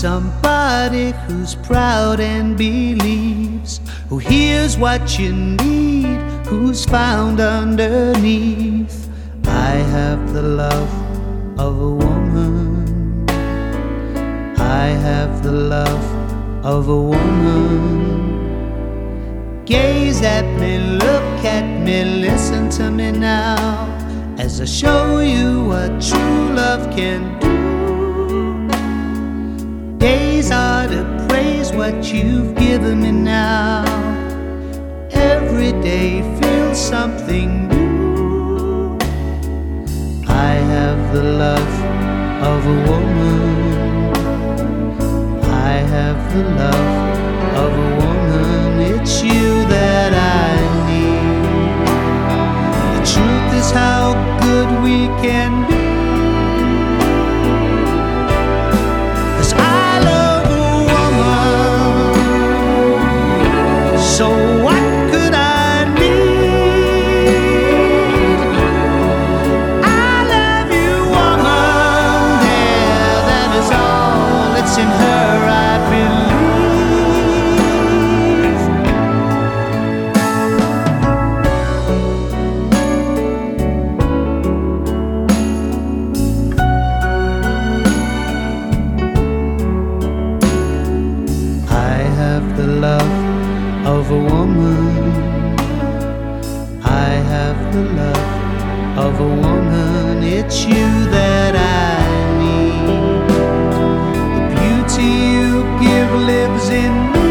somebody who's proud and believes, who hears what you need, who's found underneath. I have the love of a woman. I have the love of a woman. Gaze at me, look at me, listen to me now, as I show you what true love can do. Days are to praise what you've given me now. Every day feels something new. I have the love of a woman. I have the love of a woman. It's you that I need. The truth is how good we can be. So what could I need? I love you, woman. There, that is all. It's in her I believe. I have the love of a woman. I have the love of a woman. It's you that I need. The beauty you give lives in me.